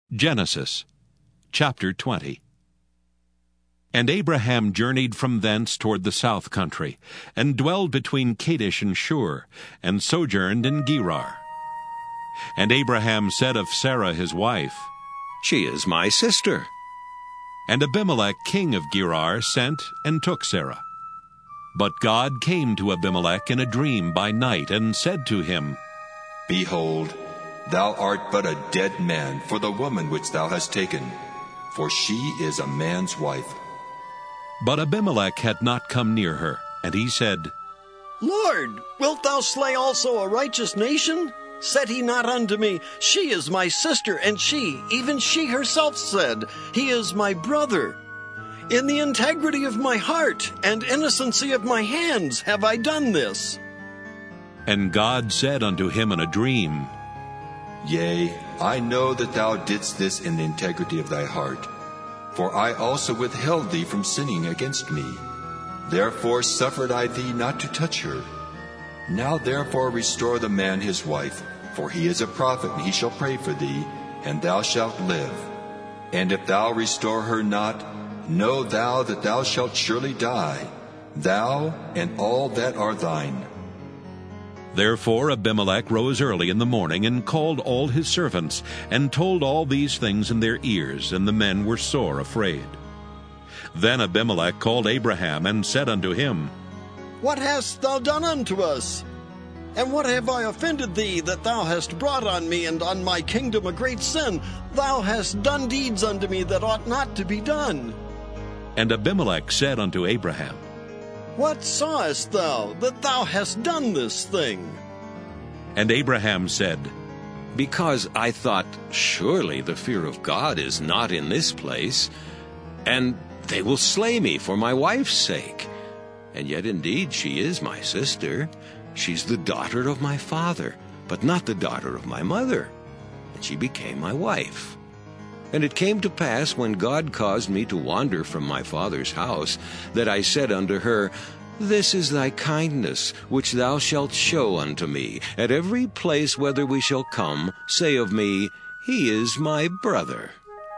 Genesis chapter 20. And Abraham journeyed from thence toward the south country, and dwelled between Kadesh and Shur, and sojourned in Gerar. And Abraham said of Sarah his wife, She is my sister. And Abimelech king of Gerar sent and took Sarah. But God came to Abimelech in a dream by night, and said to him, Behold, thou art but a dead man for the woman which thou hast taken, for she is a man's wife. But Abimelech had not come near her, and he said, Lord, wilt thou slay also a righteous nation? Said he not unto me, She is my sister, and she, even she herself said, He is my brother. In the integrity of my heart and innocency of my hands have I done this. And God said unto him in a dream, Yea, I know that thou didst this in the integrity of thy heart, for I also withheld thee from sinning against me. Therefore suffered I thee not to touch her. Now therefore restore the man his wife, for he is a prophet, and he shall pray for thee, and thou shalt live. And if thou restore her not, know thou that thou shalt surely die, thou and all that are thine. Therefore Abimelech rose early in the morning, and called all his servants, and told all these things in their ears, and the men were sore afraid. Then Abimelech called Abraham, and said unto him, What hast thou done unto us? And what have I offended thee, that thou hast brought on me and on my kingdom a great sin? Thou hast done deeds unto me that ought not to be done. And Abimelech said unto Abraham, What sawest thou, that thou hast done this thing? And Abraham said, Because I thought, surely the fear of God is not in this place, and they will slay me for my wife's sake. And yet indeed she is my sister. She's the daughter of my father, but not the daughter of my mother. And she became my wife. And it came to pass, when God caused me to wander from my father's house, that I said unto her, This is thy kindness, which thou shalt show unto me. At every place whither we shall come, say of me, He is my brother.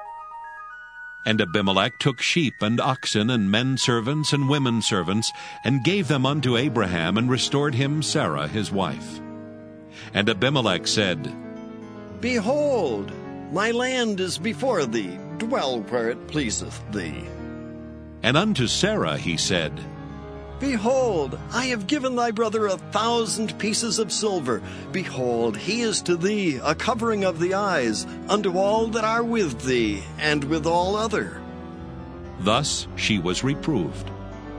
And Abimelech took sheep and oxen and men servants and women servants, and gave them unto Abraham, and restored him Sarah his wife. And Abimelech said, Behold, my land is before thee, dwell where it pleaseth thee. And unto Sarah he said, Behold, I have given thy brother 1,000 pieces of silver. Behold, he is to thee a covering of the eyes, unto all that are with thee, and with all other. Thus she was reproved.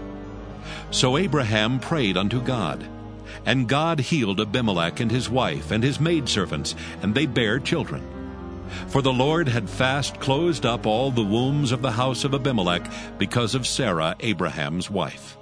So Abraham prayed unto God, and God healed Abimelech and his wife and his maidservants, and they bare children. For the Lord had fast closed up all the wombs of the house of Abimelech, because of Sarah Abraham's wife.